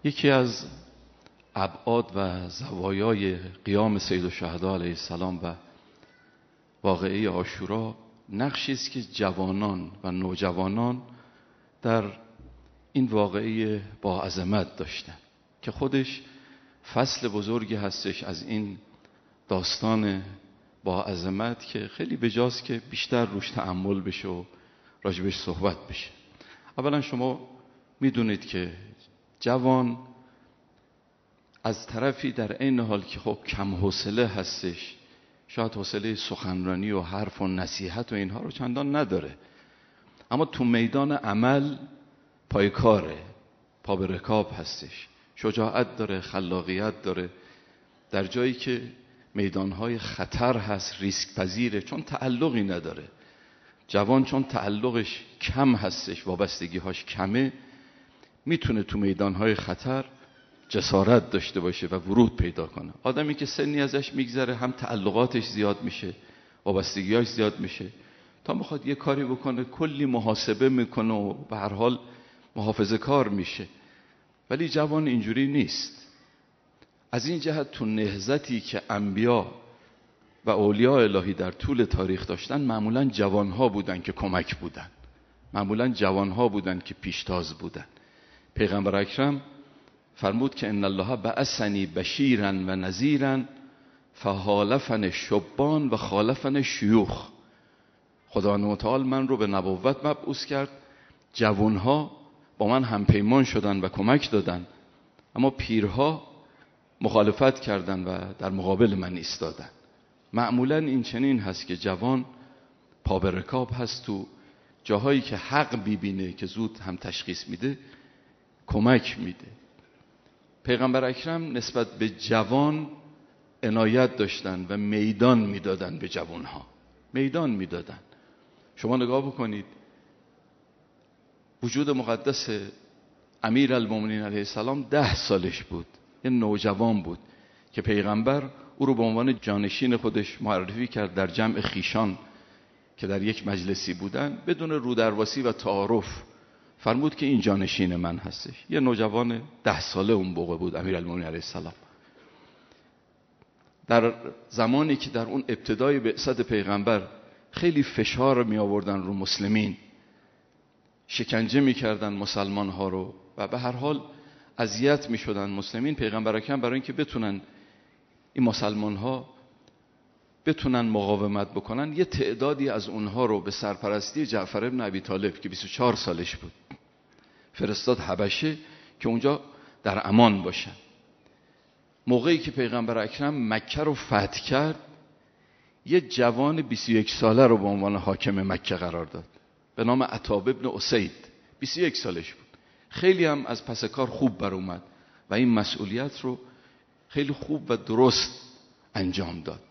یکی از ابعاد و زوایای قیام سید الشهدا علیه السلام و واقعه عاشورا نقشی است که جوانان و نوجوانان در این واقعه با عظمت داشتن که خودش فصل بزرگی هستش از این داستان با عظمت که خیلی بجاست که بیشتر روش تأمل بشه و راجبش صحبت بشه. اولا شما میدونید که جوان از طرفی در عین حال که خب کم حوصله هستش، شاید حوصله سخنرانی و حرف و نصیحت و اینها رو چندان نداره، اما تو میدان عمل پایکاره، پا به رکاب هستش، شجاعت داره، خلاقیت داره. در جایی که میدانهای خطر هست ریسک پذیره، چون تعلقی نداره. جوان چون تعلقش کم هستش، وابستگیهاش کمه، میتونه تو میدانهای خطر جسارت داشته باشه و ورود پیدا کنه. آدمی که سنی ازش میگذره هم تعلقاتش زیاد میشه، وابستگیهاش زیاد میشه، تا میخواد یه کاری بکنه کلی محاسبه میکنه و به هر حال محافظه کار میشه. ولی جوان اینجوری نیست. از این جهت تو نهضتی که انبیا و اولیاء الهی در طول تاریخ داشتن، معمولا جوانها بودن که کمک بودن، معمولا جوانها بودن که پیشتاز بودن. پیغمبر اکرم فرمود که ان الله بعثنی بشیرا و نذیرا فخالفنی الشبان و خالفنی الشیوخ. خدا متعال من رو به نبوت مبعوث کرد، جوانها با من همپیمان شدن و کمک دادن، اما پیرها مخالفت کردن و در مقابل من ایستادن. معمولا این چنین هست که جوان پا به رکاب هست، تو جاهایی که حق بیبینه که زود هم تشخیص میده کمک میده. پیغمبر اکرم نسبت به جوان عنایت داشتن و میدان میدادن، به جوانها میدان میدادن. شما نگاه بکنید، وجود مقدس امیرالمومنین علیه السلام 10 سالش بود، یه نوجوان بود که پیغمبر او رو به عنوان جانشین خودش معرفی کرد در جمع خیشان که در یک مجلسی بودن، بدون رودرواسی و تعارف فرمود که این جانشین من هستش. یه نوجوان 10 ساله اون موقع بود امیرالمومنین علیه السلام. در زمانی که در اون ابتدای بعثت پیغمبر خیلی فشار می آوردن رو مسلمین، شکنجه می کردن مسلمان ها رو و به هر حال اذیت می شدن مسلمین، پیغمبر اکرم برای اینکه بتونن این مسلمان ها بتونن مقاومت بکنن، یه تعدادی از اونها رو به سرپرستی جعفر ابن ابی طالب که 24 سالش بود فرستاد حبشه که اونجا در امان باشن. موقعی که پیغمبر اکرم مکه رو فتح کرد، یه جوان 21 ساله رو به عنوان حاکم مکه قرار داد به نام عتاب ابن اسید. 21 سالش بود. خیلی هم از پس کار خوب بر اومد و این مسئولیت رو خیلی خوب و درست انجام داد.